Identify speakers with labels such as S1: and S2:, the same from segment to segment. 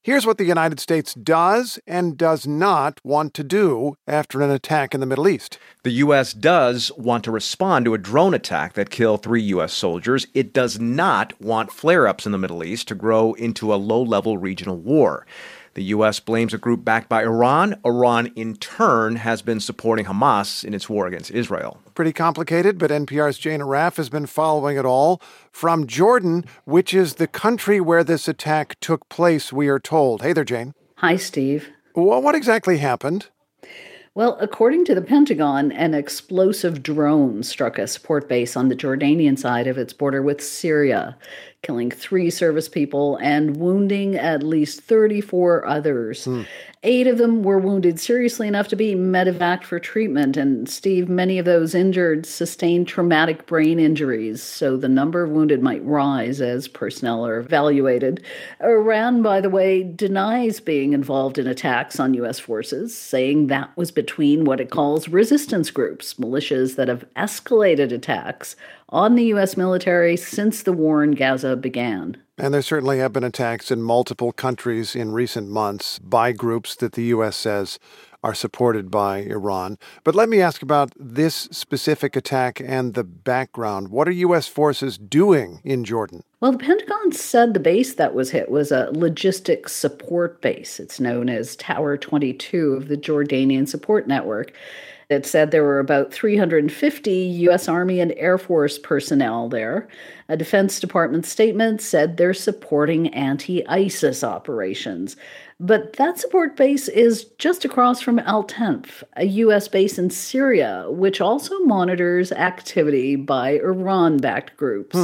S1: Here's what the United States does and does not want to do after an attack in the Middle East.
S2: The U.S. does want to respond to a drone attack that killed 3 U.S. soldiers. It does not want flare-ups in the Middle East to grow into a low-level regional war. The U.S. blames a group backed by Iran. Iran, in turn, has been supporting Hamas in its war against Israel.
S1: Pretty complicated, but NPR's Jane Arraf has been following it all from Jordan, which is the country where this attack took place, we are told. Hey there, Jane.
S3: Hi, Steve.
S1: Well, what exactly happened?
S3: Well, according to the Pentagon, an explosive drone struck a support base on the Jordanian side of its border with Syria, killing 3 service people and wounding at least 34 others. 8 of them were wounded seriously enough to be medevaced for treatment. And Steve, many of those injured sustained traumatic brain injuries, so the number of wounded might rise as personnel are evaluated. Iran, by the way, denies being involved in attacks on U.S. forces, saying that was between what it calls resistance groups, militias that have escalated attacks on the U.S. military since the war in Gaza began.
S1: And there certainly have been attacks in multiple countries in recent months by groups that the U.S. says are supported by Iran. But let me ask about this specific attack and the background. What are U.S. forces doing in Jordan?
S3: Well, the Pentagon said the base that was hit was a logistics support base. It's known as Tower 22 of the Jordanian Support Network. It said there were about 350 U.S. Army and Air Force personnel there. A Defense Department statement said they're supporting anti-ISIS operations. But that support base is just across from Al-Tanf, a U.S. base in Syria, which also monitors activity by Iran-backed groups.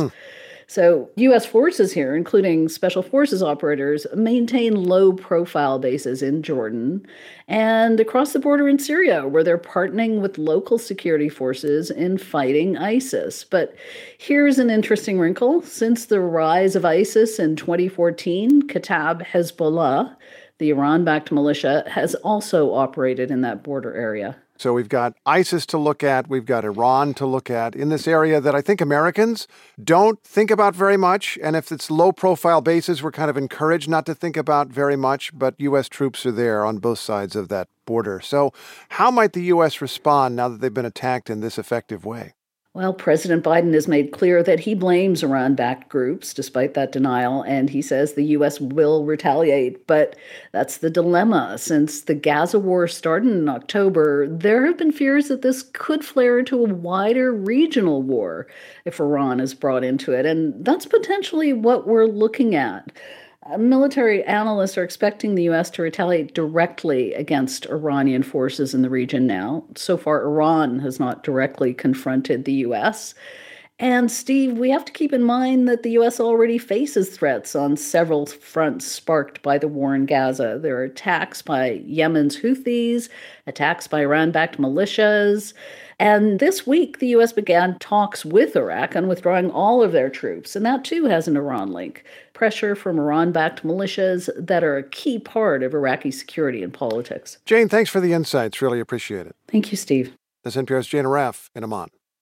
S3: So U.S. forces here, including Special Forces operators, maintain low-profile bases in Jordan and across the border in Syria, where they're partnering with local security forces in fighting ISIS. But here's an interesting wrinkle. Since the rise of ISIS in 2014, Kataib Hezbollah, the Iran-backed militia, has also operated in that border area.
S1: So we've got ISIS to look at, we've got Iran to look at in this area that I think Americans don't think about very much. And if it's low-profile bases, we're kind of encouraged not to think about very much. But U.S. troops are there on both sides of that border. So how might the U.S. respond now that they've been attacked in this effective way?
S3: Well, President Biden has made clear that he blames Iran-backed groups, despite that denial, and he says the U.S. will retaliate. But that's the dilemma. Since the Gaza war started in October, there have been fears that this could flare into a wider regional war if Iran is brought into it, and that's potentially what we're looking at. Military analysts are expecting the U.S. to retaliate directly against Iranian forces in the region now. So far, Iran has not directly confronted the U.S. And, Steve, we have to keep in mind that the U.S. already faces threats on several fronts sparked by the war in Gaza. There are attacks by Yemen's Houthis, attacks by Iran-backed militias. And this week, the U.S. began talks with Iraq on withdrawing all of their troops, and that too has an Iran link. Pressure from Iran-backed militias that are a key part of Iraqi security and politics.
S1: Jane, thanks for the insights. Really appreciate it.
S3: Thank you, Steve.
S1: That's NPR's Jane Arraf in Amman.